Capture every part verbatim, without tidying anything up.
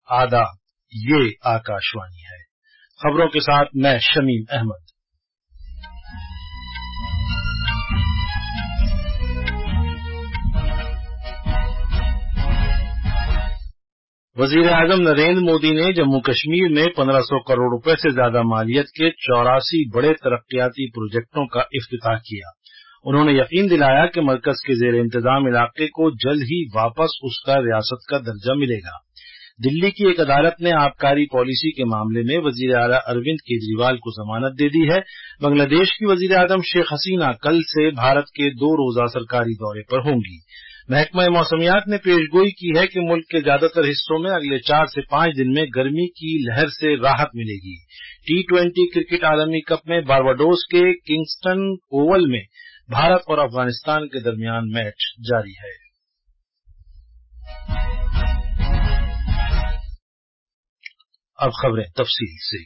आदाब, ये आकाशवाणी है। खबरों के साथ मैं शमीम अहमद। वजीर आजम नरेंद्र मोदी ने जम्मू कश्मीर में पंद्रह सौ करोड़ रुपए से ज्यादा मालियत के चौरासी बड़े तरक्याती प्रोजेक्टों का इफ्तिताह किया। उन्होंने यकीन दिलाया कि मरकज के जेर इंतजाम इलाके को जल्द ही वापस उसका रियासत का दर्जा मिलेगा। दिल्ली की एक अदालत ने आबकारी पॉलिसी के मामले में वजीर आला अरविंद केजरीवाल को जमानत दे दी है। बांग्लादेश की वजीर आजम शेख हसीना कल से भारत के दो रोजा सरकारी दौरे पर होंगी। महकमा मौसमियात ने पेशगोई की है कि मुल्क के ज्यादातर हिस्सों में अगले चार से पांच दिन में गर्मी की लहर से राहत मिलेगी। टी ट्वेंटी क्रिकेट आलमी कप में बारबाडोस के किंगस्टन ओवल में भारत और अफगानिस्तान के दरमियान मैच जारी है। अब खबरें तफसील से।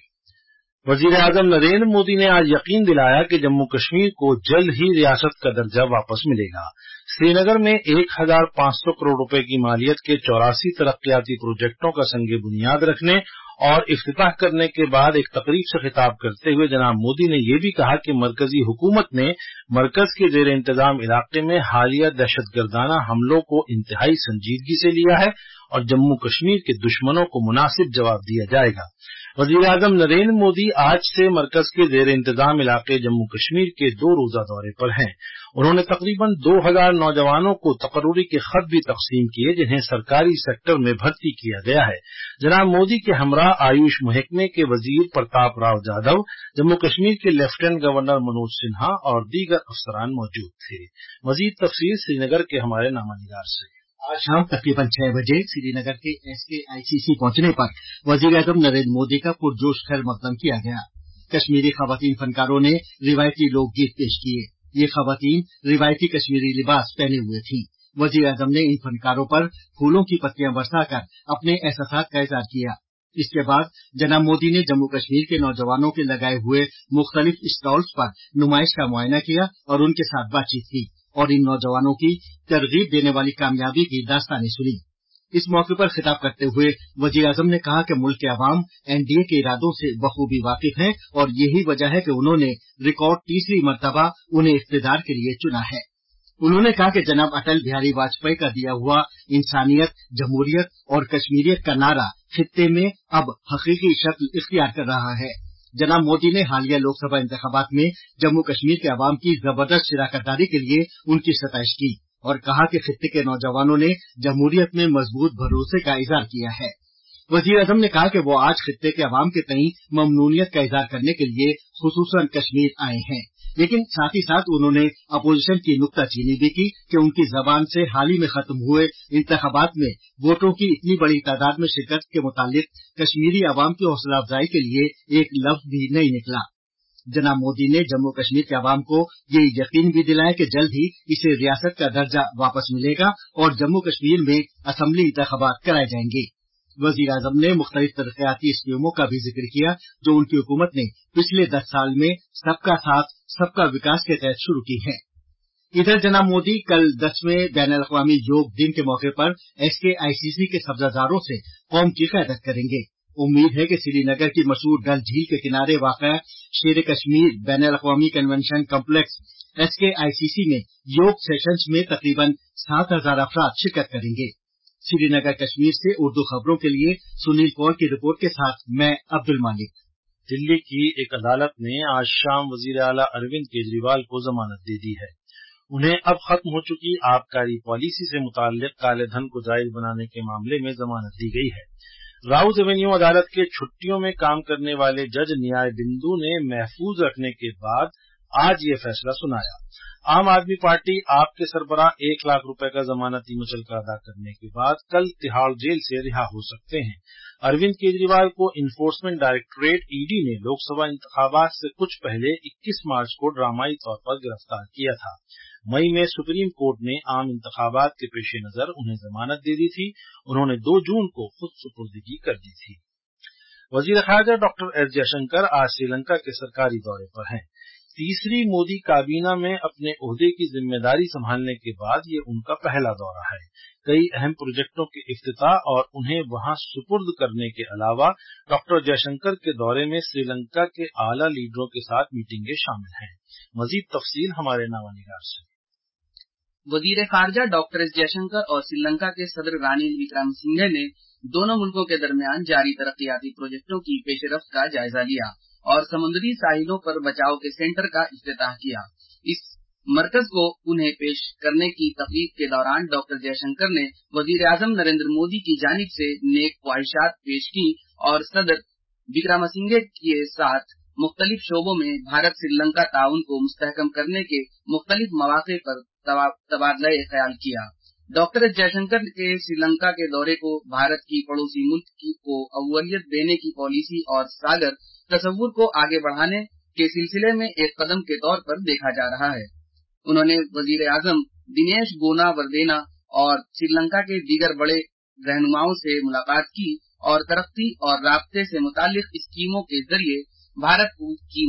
वजीर आजम नरेंद्र मोदी ने आज यकीन दिलाया कि जम्मू कश्मीर को जल्द ही रियासत का दर्जा वापस मिलेगा। श्रीनगर में एक हजार पांच सौ करोड़ रुपए की मालियत के चौरासी तरक्याती प्रोजेक्टों का संगे बुनियाद रखने और इफ्तिताह करने के बाद एक तकरीब से खिताब करते हुए जनाब मोदी ने यह भी कहा कि मरकजी हुकूमत ने मरकज के जेर इंतजाम इलाके में हालिया दहशतगर्दाना हमलों को इंतहाई संजीदगी से लिया है और जम्मू कश्मीर के दुश्मनों को मुनासिब जवाब दिया जाएगा। वजीर आजम नरेंद्र मोदी आज से मरकज के जेर इंतजाम इलाके जम्मू कश्मीर के दो रोजा दौरे पर हैं। उन्होंने तकरीबन दो हजार नौजवानों को तकर्रुरी के खत भी तकसीम किए जिन्हें सरकारी सेक्टर में भर्ती किया गया है। जनाब मोदी के हमरा आयुष महकमे के वजीर प्रताप राव जाधव, जम्मू कश्मीर के लेफ्टिनेंट गवर्नर मनोज सिन्हा और दीगर अफसरान मौजूद थे। मजीद तफसील श्रीनगर के हमारे नामानिगार से। आज शाम तकरीबन छह बजे श्रीनगर के एस के आई सी सी पहुंचने पर वजीर आजम नरेंद्र मोदी का पुरजोश खैर मकदम किया गया। कश्मीरी खवातीन फनकारों ने रिवायती लोकगीत पेश किए। ये खवातीन रिवायती कश्मीरी लिबास पहने हुए थी। वजीर आजम ने इन फनकारों पर फूलों की पत्तियां बरसाकर अपने एहसासात का इजहार किया। इसके बाद जनाब मोदी ने जम्मू कश्मीर के नौजवानों के लगाए हुए मुख्तलिफ स्टॉल्स पर नुमाइश का मुआयना किया और उनके साथ बातचीत की और इन नौजवानों की तरगीब देने वाली कामयाबी की दास्तानें सुनी। इस मौके पर खिताब करते हुए वजीर आजम ने कहा कि मुल्क के अवाम एनडीए के इरादों से बखूबी वाकिफ हैं और यही वजह है कि उन्होंने रिकॉर्ड तीसरी मरतबा उन्हें इख्तियार के लिए चुना है। उन्होंने कहा कि जनाब अटल बिहारी वाजपेयी का दिया हुआ इंसानियत, जमहूरियत और कश्मीरियत का नारा खित्ते में अब हकीकी शक्ल इख्तियार कर रहा है। जनाब मोदी ने हालिया लोकसभा इंतखाबात में जम्मू कश्मीर के अवाम की जबरदस्त शिराकतदारी के लिए उनकी सताइश की और कहा कि खित्ते के नौजवानों ने जमहूरियत में मजबूत भरोसे का इजहार किया है। वजीर आजम ने कहा कि वो आज खित्ते के अवाम के तई ममनूनियत का इजहार करने के लिए खुसूसन कश्मीर आए हैं, लेकिन साथ ही साथ उन्होंने अपोजिशन की नुक्ताचीनी भी की कि उनकी जबान से हाल ही में खत्म हुए इंतखाबात में वोटों की इतनी बड़ी तादाद में शिरकत के मुतालिक कश्मीरी अवाम की हौसला अफजाई के लिए एक लफ्ज भी नहीं निकला। जनाब मोदी ने जम्मू कश्मीर के अवाम को ये यकीन भी दिलाया कि जल्द ही इसे रियासत का दर्जा वापस मिलेगा और जम्मू कश्मीर में असम्बली इंतखाबात कराए जाएंगे। वजीर आजम ने मुख्तलिफ तरक्याती स्कीमों का भी जिक्र किया जो उनकी हुकूमत ने पिछले दस साल में सबका साथ सबका विकास के तहत शुरू की है। इधर जनाब मोदी कल दसवें बैन अल-अक़वामी योग दिन के मौके पर एस के आई सी सी के सब्जाजारों से कौम की क़यादत करेंगे। उम्मीद है कि श्रीनगर की मशहूर डल झील के किनारे वाक़ा शेर कश्मीर बैन अल-अक़वामी convention complex S K I सी सी में योग सेशंस में तकरीबन सात हजार अफराद शिरकत करेंगे। श्रीनगर कश्मीर से उर्दू खबरों के लिए सुनील कौल की रिपोर्ट के साथ मैं अब्दुल मालिक। दिल्ली की एक अदालत ने आज शाम वजीर आला अरविंद केजरीवाल को जमानत दे दी है। उन्हें अब खत्म हो चुकी आबकारी पॉलिसी से मुताल्लिक काले धन को जायज बनाने के मामले में जमानत दी गई है। राउज एवेन्यू अदालत के छुट्टियों में काम करने वाले जज न्याय बिंदु ने महफूज रखने के बाद आज ये फैसला सुनाया। आम आदमी पार्टी आप के सरबराह एक लाख रुपए का जमानती मुचलका अदा करने के बाद कल तिहाड़ जेल से रिहा हो सकते हैं। अरविंद केजरीवाल को इन्फोर्समेंट डायरेक्टोरेट ईडी ने लोकसभा इंतखाबात से कुछ पहले इक्कीस मार्च को ड्रामाई तौर पर गिरफ्तार किया था। मई में सुप्रीम कोर्ट ने आम इंतखाबात के पेश नजर उन्हें जमानत दे दी थी। उन्होंने दो जून को खुद सुपुर्दगी कर दी थी। वजीर खारजा डॉक्टर एस जयशंकर आज श्रीलंका के सरकारी दौरे पर हैं। تیسری مودی کابینہ میں اپنے عہدے کی ذمہ داری سنبھالنے کے بعد یہ ان کا پہلا دورہ ہے۔ کئی اہم پروجیکٹوں کے افتتاح اور انہیں وہاں سپرد کرنے کے علاوہ ڈاکٹر جے شنکر کے دورے میں سری لنکا کے اعلیٰ لیڈروں کے ساتھ میٹنگیں شامل ہیں۔ مزید تفصیل ہمارے نامہ نگار سے۔ وزیر خارجہ ڈاکٹر ایس جے شنکر اور سری لنکا کے صدر رانیل وکرم سنگھے نے دونوں ملکوں کے درمیان جاری ترقیاتی پروجیکٹوں کی پیش رفت کا جائزہ لیا اور سمندری ساحلوں پر بچاؤ کے سینٹر کا افتتاح کیا۔ اس مرکز کو انہیں پیش کرنے کی تقریب کے دوران ڈاکٹر جے شنکر نے وزیر اعظم نریندر مودی کی جانب سے نیک خواہشات پیش کی اور صدر وکرم سنگھے کے ساتھ مختلف شعبوں میں بھارت سری لنکا تعاون کو مستحکم کرنے کے مختلف مواقع پر تبادلہ خیال کیا۔ ڈاکٹر ایس جے شنکر کے سری لنکا کے دورے کو بھارت کی پڑوسی ملک کو اولویت دینے کی پالیسی اور ساگر تصور کو آگے بڑھانے کے سلسلے میں ایک قدم کے طور پر دیکھا جا رہا ہے۔ انہوں نے وزیر اعظم دنیش گونا وردینا اور سری لنکا کے دیگر بڑے رہنماؤں سے ملاقات کی اور ترقی اور رابطے سے متعلق اسکیموں کے ذریعے بھارت کی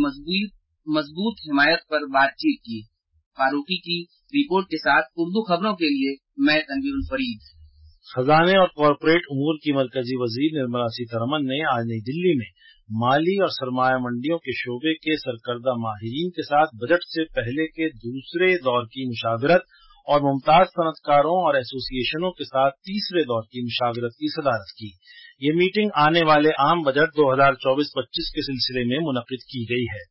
مضبوط حمایت پر بات چیت کی۔ فاروقی کی رپورٹ کے ساتھ اردو خبروں کے لیے میں تنویر الفرید۔ خزانے اور کارپوریٹ امور کی مرکزی وزیر نرملا سیتارمن نے آج نئی دلی میں مالی اور سرمایہ منڈیوں کے شعبے کے سرکردہ ماہرین کے ساتھ بجٹ سے پہلے کے دوسرے دور کی مشاورت اور ممتاز صنعت کاروں اور ایسوسی ایشنوں کے ساتھ تیسرے دور کی مشاورت کی صدارت کی۔ یہ میٹنگ آنے والے عام بجٹ دو ہزار چوبیس پچیس کے سلسلے میں منعقد کی گئی ہے۔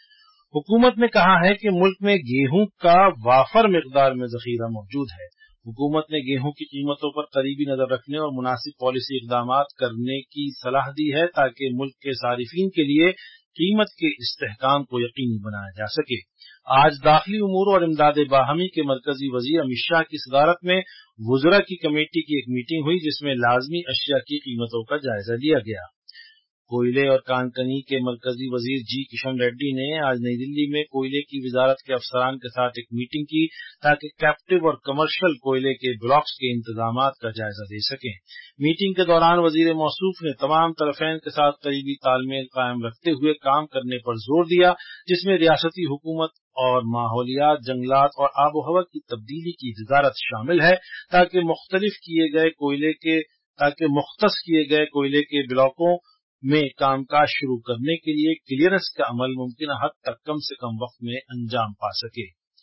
حکومت نے کہا ہے کہ ملک میں گیہوں کا وافر مقدار میں ذخیرہ موجود ہے۔ حکومت نے گیہوں کی قیمتوں پر قریبی نظر رکھنے اور مناسب پالیسی اقدامات کرنے کی صلاح دی ہے تاکہ ملک کے صارفین کے لیے قیمت کے استحکام کو یقینی بنایا جا سکے۔ آج داخلی امور اور امداد باہمی کے مرکزی وزیر امت شاہ کی صدارت میں وزراء کی کمیٹی کی ایک میٹنگ ہوئی جس میں لازمی اشیاء کی قیمتوں کا جائزہ لیا گیا۔ کوئلے اور کان کنی کے مرکزی وزیر جی کشن ریڈی نے آج نئی دلی میں کوئلے کی وزارت کے افسران کے ساتھ ایک میٹنگ کی تاکہ کیپٹیو اور کمرشل کوئلے کے بلاکس کے انتظامات کا جائزہ دے سکیں۔ میٹنگ کے دوران وزیر موصوف نے تمام طرفین کے ساتھ قریبی تال میل قائم رکھتے ہوئے کام کرنے پر زور دیا جس میں ریاستی حکومت اور ماحولیات، جنگلات اور آب و ہوا کی تبدیلی کی وزارت شامل ہے تاکہ مختلف کیے گئے کوئلے کے تاکہ مختص کیے گئے کوئلے کے بلاکوں میں کام کاج شروع کرنے کے لیے کلیئرنس کا عمل ممکنہ حد تک کم سے کم وقت میں انجام پا سکے۔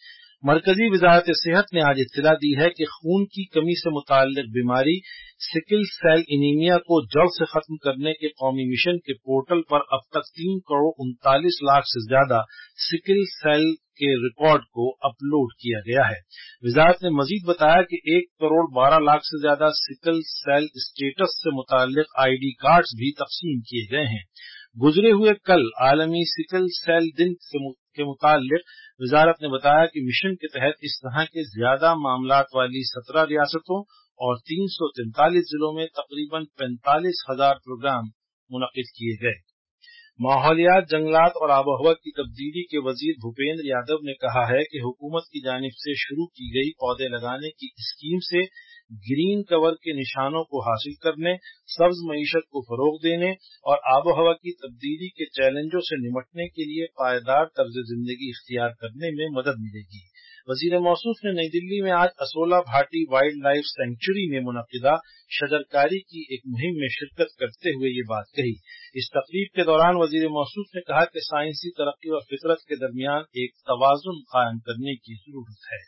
مرکزی وزارت صحت نے آج اطلاع دی ہے کہ خون کی کمی سے متعلق بیماری سکل سیل انیمیا کو جڑ سے ختم کرنے کے قومی مشن کے پورٹل پر اب تک تین کروڑ انتالیس لاکھ سے زیادہ سکل سیل کے ریکارڈ کو اپلوڈ کیا گیا ہے۔ وزارت نے مزید بتایا کہ ایک کروڑ بارہ لاکھ سے زیادہ سکل سیل اسٹیٹس سے متعلق آئی ڈی کارڈز بھی تقسیم کیے گئے ہیں۔ گزرے ہوئے کل عالمی سکل سیل دن کے متعلق وزارت نے بتایا کہ مشن کے تحت اس طرح کے زیادہ معاملات والی سترہ ریاستوں اور تین سو تینتالیس ضلعوں میں تقریباً پینتالیس ہزار پروگرام منعقد کیے گئے۔ ماحولیات، جنگلات اور آب و ہوا کی تبدیلی کے وزیر بھوپیندر یادو نے کہا ہے کہ حکومت کی جانب سے شروع کی گئی پودے لگانے کی اسکیم سے گرین کور کے نشانوں کو حاصل کرنے، سبز معیشت کو فروغ دینے اور آب و ہوا کی تبدیلی کے چیلنجوں سے نمٹنے کے لیے پائیدار طرز زندگی اختیار کرنے میں مدد ملے گی۔ وزیر موصوف نے نئی دلی میں آج Asola Bhati wildlife sanctuary میں منعقدہ شجرکاری کی ایک مہم میں شرکت کرتے ہوئے یہ بات کہی۔ اس تقریب کے دوران وزیر موصوف نے کہا کہ سائنسی ترقی اور فطرت کے درمیان ایک توازن قائم کرنے کی ضرورت ہے۔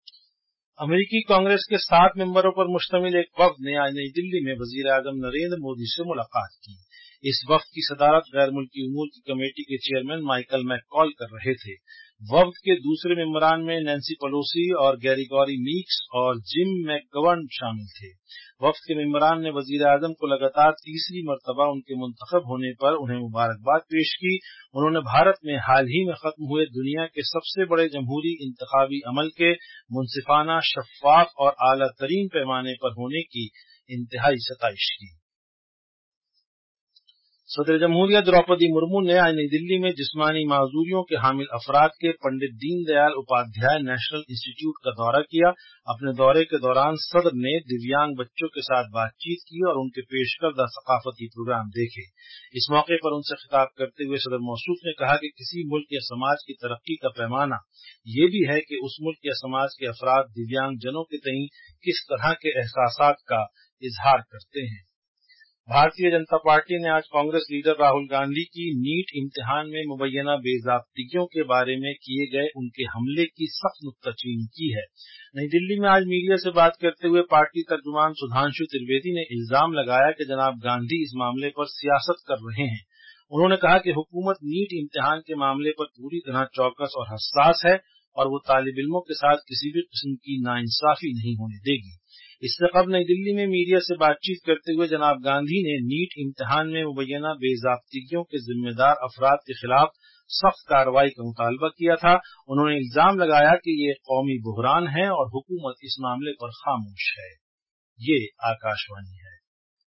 امریکی کانگریس کے سات ممبروں پر مشتمل ایک وفد نے آج نئی دلی میں وزیر اعظم نریندر مودی سے ملاقات کی۔ اس وفد کی صدارت غیر ملکی امور کی کمیٹی کے چیئرمین مائیکل میک کال کر رہے تھے۔ وفد کے دوسرے ممبران میں نینسی پیلوسی اور گریگوری میکس اور جم میک گورن شامل تھے۔ وفد کے ممبران نے وزیر اعظم کو لگاتار تیسری مرتبہ ان کے منتخب ہونے پر انہیں مبارکباد پیش کی۔ انہوں نے بھارت میں حال ہی میں ختم ہوئے دنیا کے سب سے بڑے جمہوری انتخابی عمل کے منصفانہ، شفاف اور اعلیٰ ترین پیمانے پر ہونے کی انتہائی ستائش کی۔ सदर जमहूरिया द्रौपदी मुर्मू ने आज नई दिल्ली में जिस्मानी माजूरियों के हामिल अफराद के पंडित दीनदयाल उपाध्याय नेशनल इंस्टीट्यूट का दौरा किया। अपने दौरे के दौरान सदर ने दिव्यांग बच्चों के साथ बातचीत की और उनके पेश करदा सकाफती प्रोग्राम देखे। इस मौके पर उनसे खिताब करते हुए सदर मौसूफ ने कहा कि किसी मुल्क या समाज की तरक्की का पैमाना ये भी है कि उस मुल्क या समाज के अफराद दिव्यांग जनों के तईं किस तरह के एहसासात का इजहार करते हैं। भारतीय जनता पार्टी ने आज कांग्रेस लीडर राहुल गांधी की नीट इम्तिहान में मुबैना बेजाब्तियों के बारे में किए गए उनके हमले की सख्त नुक्ताचीनी की है। नई दिल्ली में आज मीडिया से बात करते हुए पार्टी तर्जुमान सुधांशु त्रिवेदी ने इल्जाम लगाया कि जनाब गांधी इस मामले पर सियासत कर रहे हैं। उन्होंने कहा कि हुकूमत नीट इम्तिहान के मामले पर पूरी तरह चौकस और हसास है और वो तालिब इल्मों के साथ किसी भी किस्म की नाइंसाफी नहीं होने देगी। इससे कबल नई दिल्ली में मीडिया से बातचीत करते हुए जनाब गांधी ने नीट इम्तिहान में मुबैना बेजाब्तियों के जिम्मेदार अफराद के खिलाफ सख्त कार्रवाई का मुतालबा किया था। उन्होंने इल्जाम लगाया कि ये कौमी बुहरान है और हुकूमत इस मामले पर खामोश है। ये आकाशवाणी है।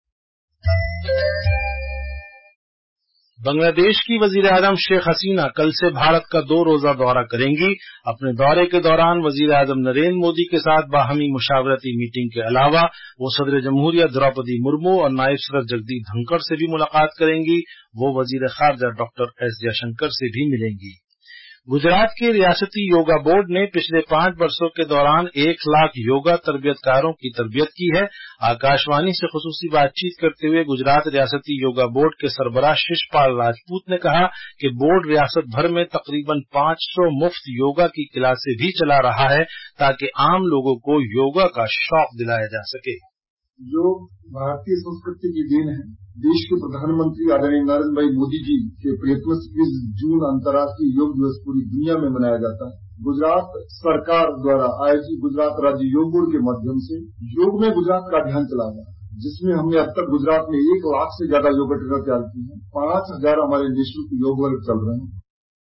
बांग्लादेश की वजीर आजम शेख हसीना कल से भारत का दो रोजा दौरा करेंगी। अपने दौरे के दौरान वजीर आजम नरेंद्र मोदी के साथ बाहमी मुशावरती मीटिंग के अलावा वो सदर जमहूरिया द्रौपदी मुर्मू और नायब सदर जगदीप धनखड़ से भी मुलाकात करेंगी। वो वजीर खारजा डॉक्टर एस जयशंकर से भी मिलेंगी। गुजरात के रियासती योगा बोर्ड ने पिछले पांच वर्षों के दौरान एक लाख योगा तरबियतकारों की तरबियत की है। आकाशवाणी से खुसूसी बातचीत करते हुए गुजरात रियासती योगा बोर्ड के सरबराह शिषपाल राजपूत ने कहा कि बोर्ड रियासत भर में तकरीबन पांच सौ मुफ्त योगा की क्लासें भी चला रहा है ताकि आम लोगों को योगा का शौक दिलाया जा सके। योग भारतीय संस्कृति की देन है। देश के प्रधानमंत्री आदरणीय नरेंद्र भाई मोदी जी के प्रयत्न से इक्कीस जून अंतर्राष्ट्रीय योग दिवस पूरी दुनिया में मनाया जाता है। गुजरात सरकार द्वारा आयोजित गुजरात राज्य योग बोर्ड के माध्यम से योग में गुजरात का अभियान चलाया गया, जिसमें हमने अब तक गुजरात में एक लाख से ज्यादा योगा ट्रेनर तैयार किए हैं। पांच हजार हमारे निःशुल्क योग वर्ग चल रहे हैं।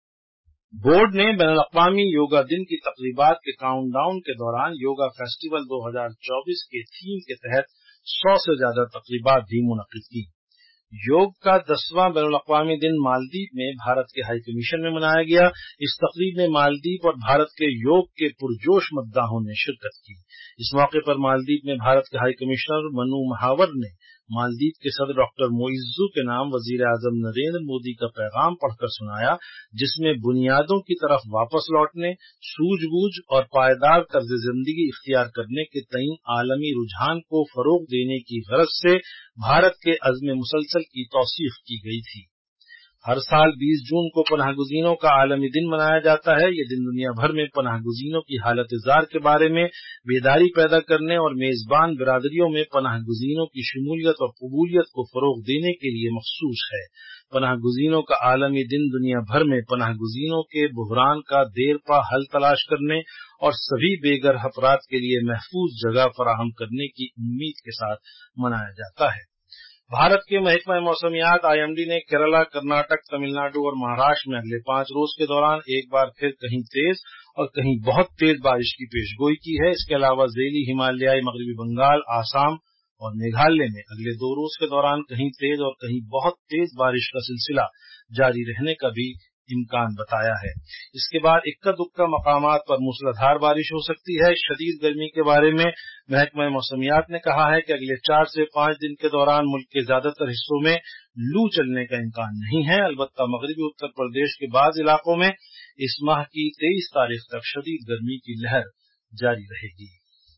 बोर्ड ने बैनुल-अक़वामी योगा दिन की तक़रीबात के काउंटडाउन के दौरान योगा फेस्टिवल दो हज़ार चौबीस के थीम के तहत सौ से ज्यादा तक़रीबात भी मुनक़िद की। योग का दसवां बैनुल-अक़वामी दिन मालदीव में भारत के हाई कमीशन में मनाया गया। इस तक़रीब में मालदीव और भारत के योग के पुरजोश मद्दाहों ने शिरकत की। इस मौके पर मालदीव में भारत के हाई कमिश्नर मनु महावर ने मालदीव के सदर डॉक्टर मोइज्जू के नाम वजीर आजम नरेंद्र मोदी का पैगाम पढ़कर सुनाया, जिसमें बुनियादों की तरफ वापस लौटने, सूझबूझ और पायदार तर्ज जिंदगी इख्तियार करने के तईं आलमी रुझान को फरोग देने की गरज से भारत के अज़्म मुसलसल की तौसीफ की गई थी। हर साल बीस जून को पनाहगुज़ीनों का आलमी दिन मनाया जाता है। ये दिन दुनिया भर में पनाहगुज़ीनों की हालत-ए-ज़ार के बारे में बेदारी पैदा करने और मेजबान बिरादरियों में पनाहगुज़ीनों की शमूलियत और कबूलियत को फरोग देने के लिए मखसूस है। पनाहगुज़ीनों का आलमी दिन दुनिया भर में पनाहगुज़ीनों के बुहरान का देरपा हल तलाश करने और सभी बेघर अफराद के लिए महफूज जगह फराहम करने की उम्मीद के साथ मनाया जाता है। भारत के महकमा मौसमियात आई एम डी ने केरला, कर्नाटक, तमिलनाडु और महाराष्ट्र में अगले पांच रोज के दौरान एक बार फिर कहीं तेज और कहीं बहुत तेज बारिश की पेशगोई की है। इसके अलावा ज़ैली हिमालयाई मगरबी बंगाल, आसाम और मेघालय में अगले दो रोज के दौरान कहीं तेज और कहीं बहुत तेज बारिश का सिलसिला जारी रहने का भी इम्कान बताया है। इसके बाद इक्का दुक्का मकामात पर मूसलाधार बारिश हो सकती है। शदीद गर्मी के बारे में महकमा मौसमियात ने कहा है कि अगले चार से पांच दिन के दौरान मुल्क के ज्यादातर हिस्सों में लू चलने का इम्कान नहीं है। अलबत्ता मगरबी उत्तर प्रदेश के बाज़ इलाकों में इस माह की तेईस तारीख तक शदीद गर्मी की लहर जारी रहेगी।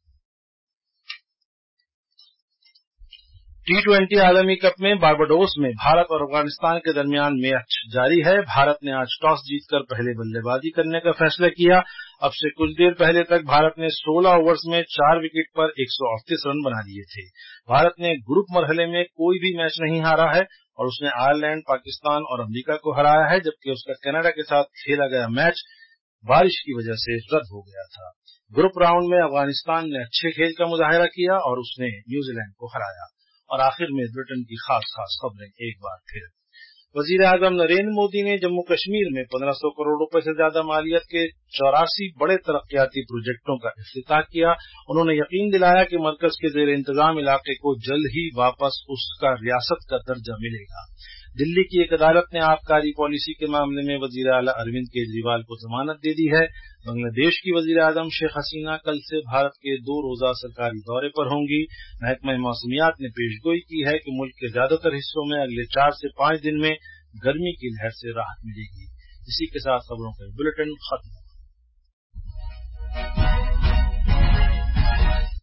टी ट्वेंटी आलमी कप में बारबाडोस में भारत और अफगानिस्तान के दरमियान मैच जारी है। भारत ने आज टॉस जीतकर पहले बल्लेबाजी करने का फैसला किया। अब से कुछ देर पहले तक भारत ने सोलह ओवर्स में चार विकेट पर एक सौ अड़तीस रन बना लिए थे। भारत ने ग्रुप मरहले में कोई भी मैच नहीं हारा है और उसने आयरलैंड, पाकिस्तान और अमेरिका को हराया है, जबकि उसका कनाडा के साथ खेला गया मैच बारिश की वजह से रद्द हो गया था। ग्रुप राउंड में अफगानिस्तान ने अच्छे खेल का मुजाहिरा किया और उसने न्यूजीलैंड को हराया। और आखिर में ब्रिटेन की खास खास खबरें एक बार फिर। वजीर आजम नरेंद्र मोदी ने जम्मू कश्मीर में पंद्रह सौ करोड़ रुपए से ज्यादा मालियत के चौरासी बड़े तरक्याती प्रोजेक्टों का इफ्तिताह किया। उन्होंने यकीन दिलाया कि मरकज के जेर इंतजाम इलाके को जल्द ही वापस उसका रियासत का दर्जा मिलेगा। دلی کی ایک عدالت نے آبکاری پالیسی کے معاملے میں وزیر اعلیٰ اروند کیجریوال کو ضمانت دے دی ہے۔ بنگلہ دیش کی وزیر اعظم شیخ حسینہ کل سے بھارت کے دو روزہ سرکاری دورے پر ہوں گی۔ محکمہ موسمیات نے پیش گوئی کی ہے کہ ملک کے زیادہ تر حصوں میں اگلے چار سے پانچ دن میں گرمی کی لہر سے راحت ملے گی۔ اسی کے ساتھ خبروں کا بلیٹن ختم۔